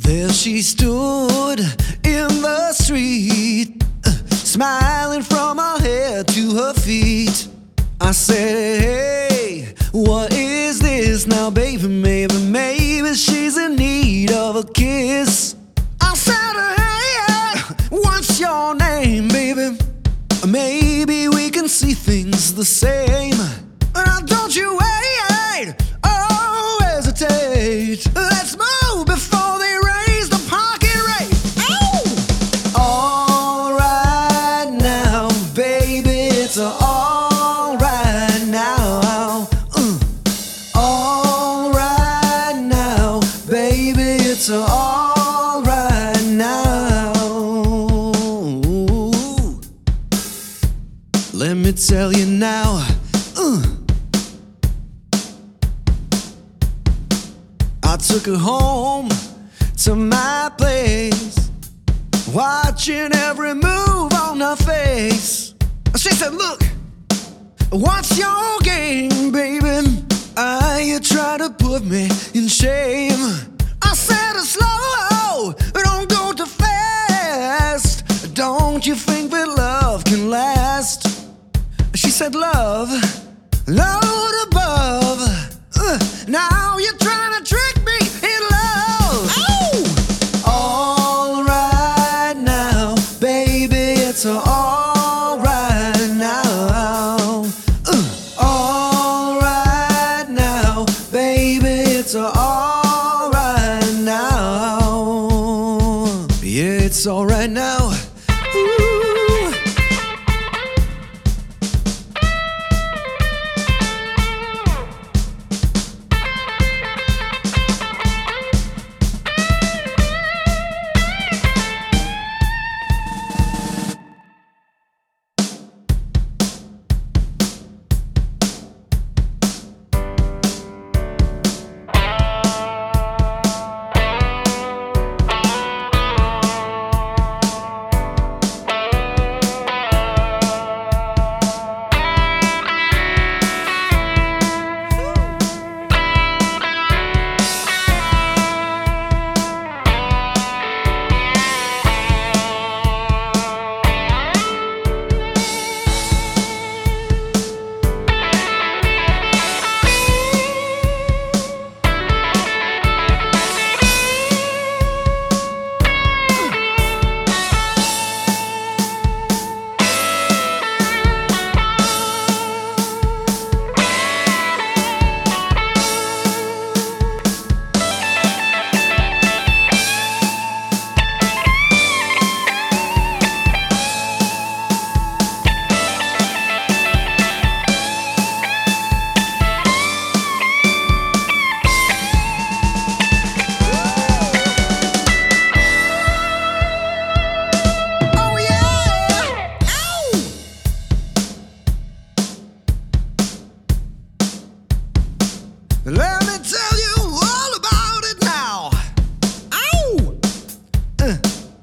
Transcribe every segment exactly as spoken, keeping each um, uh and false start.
There she stood in the street, uh, smiling from her head to her feet. I said, hey, what is this now, baby? Maybe, maybe she's in need of a kiss. I said, hey, what's your name, baby? Maybe we can see things the same. Now don't you wait, oh, hesitate. Let's move before they raise the parking rate. Oh! All right now, baby, it's all right now. Uh. All right now, baby, it's all right now. Let me tell you now. Uh. I took her home to my place, watching every move on her face. She said, look, what's your game, baby? Ah, you try to put me in shame. I said, slow, don't go too fast. Don't you think that love can last? She said, love, load above. Uh, now you're trying to trick me in love. Oh! All right now, baby, it's all right now. Uh, all right now, baby, it's all right now. Yeah, it's all right now. Let me tell you all about it now. Ow! Uh.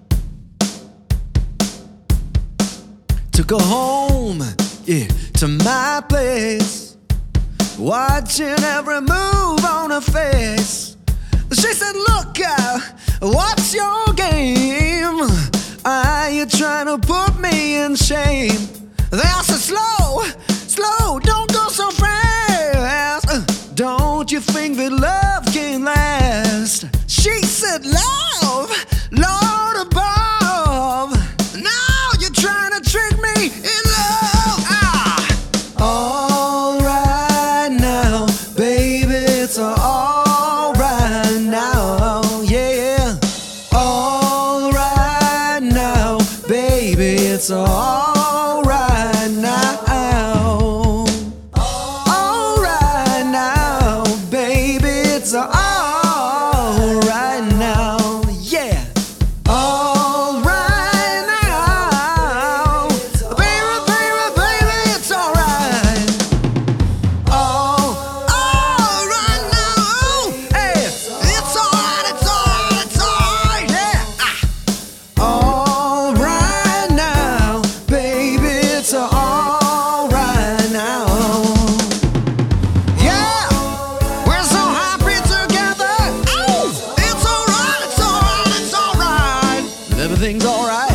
Took her home, yeah, to my place, watching every move on her face. She said, look, uh, what's your game? Are you trying to put me in shame? They all said, slow, slow, don't go so fast. Uh, don't you think that love can last? She said, love, Lord above. Now you're trying to trick me in love. Ah. All right now, baby, it's all right now, yeah. All right now, baby, it's all right now. All right now, baby, it's all right now, yeah. All right now, baby, baby, baby, it's all right. All, all right now, hey, it's all right, it's all right, it's all right, yeah. Ah. All right now, baby, it's all right now. Yeah, we're so happy together. Oh, it's all right, it's all right. everything's alright.